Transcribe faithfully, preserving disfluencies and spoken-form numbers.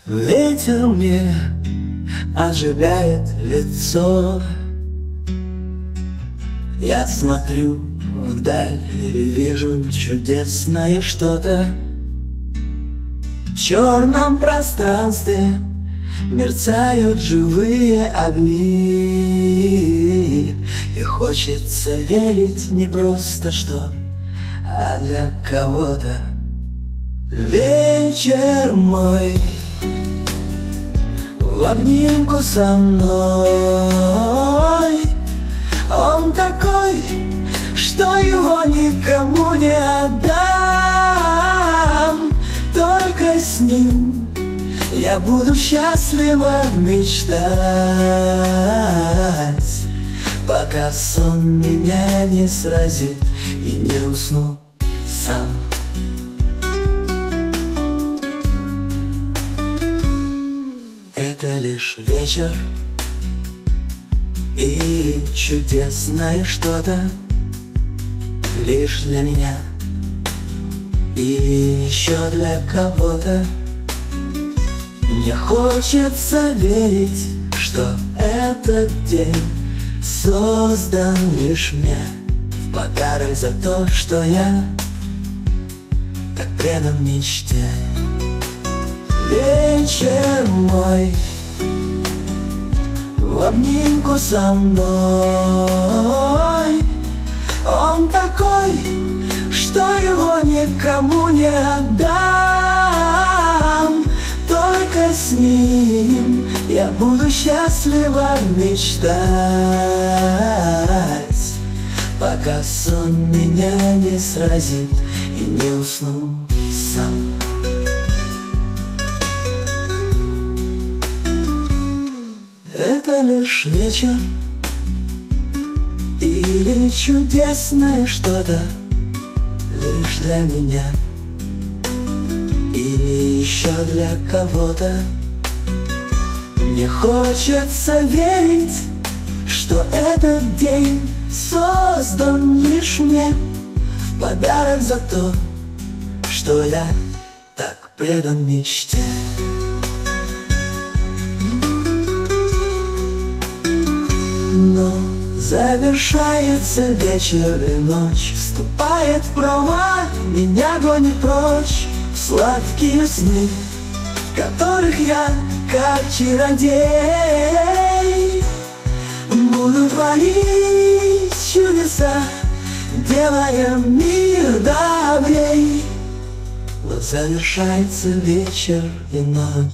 Ветер мне оживляет лицо. Я смотрю вдаль и вижу чудесное что-то. В черном пространстве мерцают живые огни, и хочется верить не просто что, а для кого-то. Вечер мой в обнимку со мной, он такой, что его никому не отдам. Только с ним я буду счастливо мечтать, пока сон меня не сразит и не усну сам. Это лишь вечер и чудесное что-то лишь для меня и еще для кого-то. Мне хочется верить, что этот день создан лишь мне в подарок за то, что я так предан мечте. Вечер мой в обнимку со мной, он такой, что его никому не отдам. Только с ним я буду счастливо мечтать, пока сон меня не сразит и не усну сам. Это лишь вечер или чудесное что-то лишь для меня и еще для кого-то. Мне хочется верить, что этот день создан лишь мне в подарок за то, что я так предан мечте. Но завершается вечер, и ночь вступает в права, меня гонит прочь в сладкие сны, в которых я, как чародей, буду творить чудеса, делая мир добрей. Но завершается вечер и ночь